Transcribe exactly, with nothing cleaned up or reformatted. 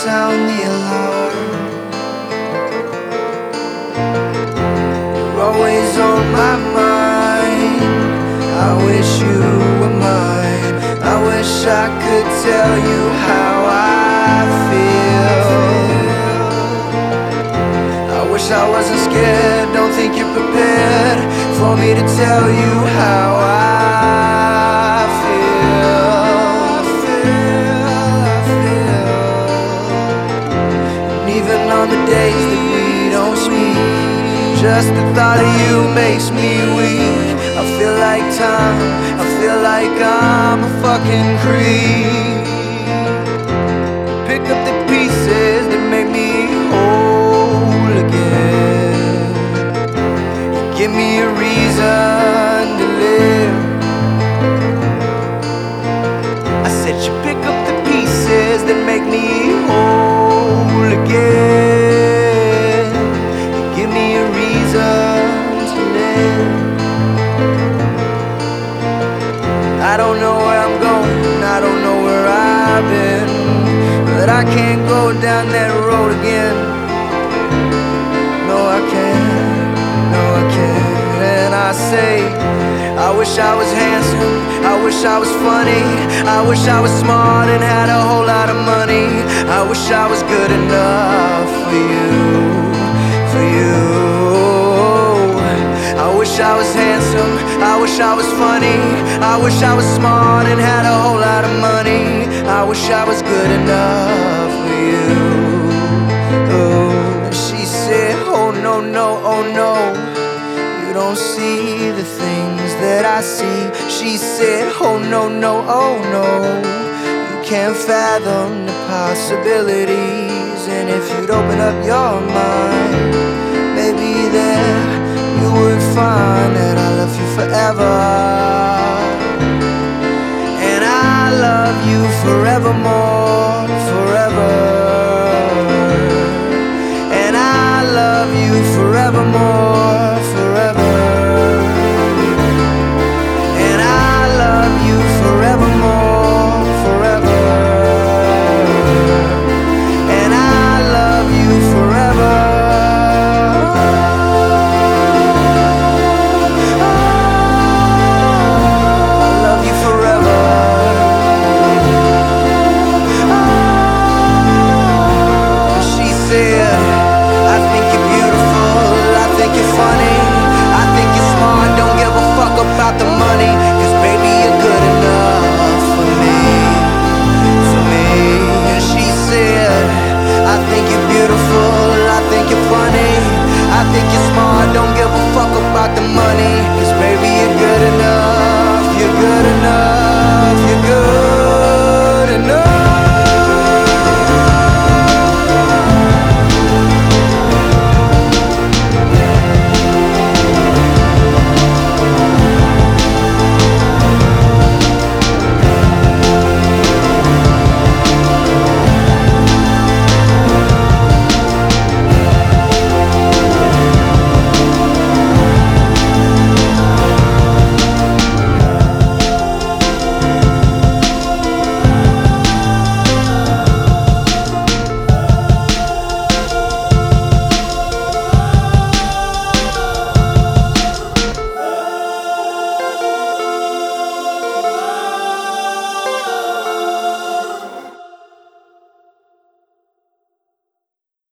sound the alarm. You're always on my mind. I wish you were mine. I wish I could tell you how I feel. I wish I wasn't scared. Don't think you're prepared for me to tell you how I feel. I feel, I feel. And even on the days that we don't speak, just the thought of you makes me weak. I feel like time, I feel like I'm a fucking creep. Pick up the pieces that make me whole again. Give me a reason to live. I said you pick up the pieces that make me whole again. Give me a reason to live. I don't know where I'm going, I don't know where I've been, but I can't go down that road again. No, I can't, no, I can't. And I say, I wish I was handsome, I wish I was funny, I wish I was smart and had a whole lot of money. I wish I was good enough for you, for you. I wish I was handsome, I wish I was funny, I wish I was smart and had a whole lot of money. I wish I was good enough for you. Oh, and she said, oh no, no, oh no, you don't see the things that I see. She said, oh no, no, oh no, you can't fathom the possibilities. And if you'd open up your mind, maybe there you would find that I love you forever, and I love you forevermore.